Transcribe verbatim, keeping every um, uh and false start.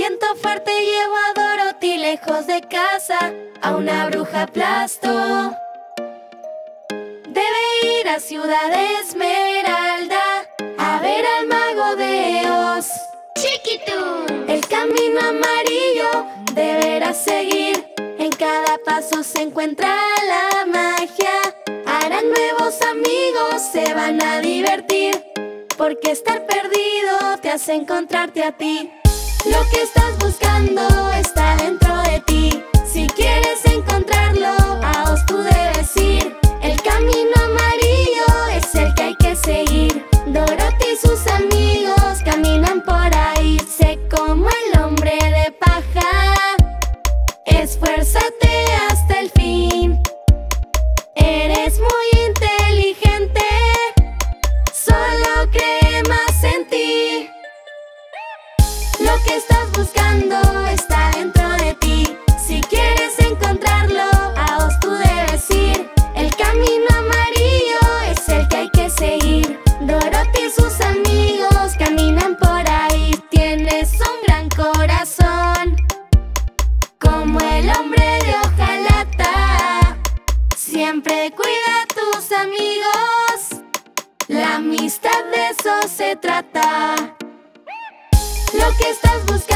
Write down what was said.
siento fuerte, llevo a Dorothy lejos de casa. A una bruja aplasto. Debe ir a Ciudad Esmeralda a ver al mago de Oz. ¡Chiquitún! El camino amarillo deberás seguir. En cada paso se encuentra la magia. Harán nuevos amigos, se van a divertir, porque estar perdido te hace encontrarte a ti. Lo que estás buscando está dentro de ti. Si quieres encontrarlo, a Oz tú debes ir. El camino amarillo es el que hay que seguir. Dorothy y sus amigos caminan por ahí. Sé como el hombre de paja. Esfuérzate hasta el fin. Eres muy inteligente, solo cree más en ti. Lo que estás buscando está dentro de ti. Si quieres encontrarlo, a Oz tú debes ir. El camino amarillo es el que hay que seguir. Dorothy y sus amigos caminan por ahí. Tienes un gran corazón, como el hombre de hojalata. Siempre cuida a tus amigos, la amistad de eso se trata. Lo que estás buscando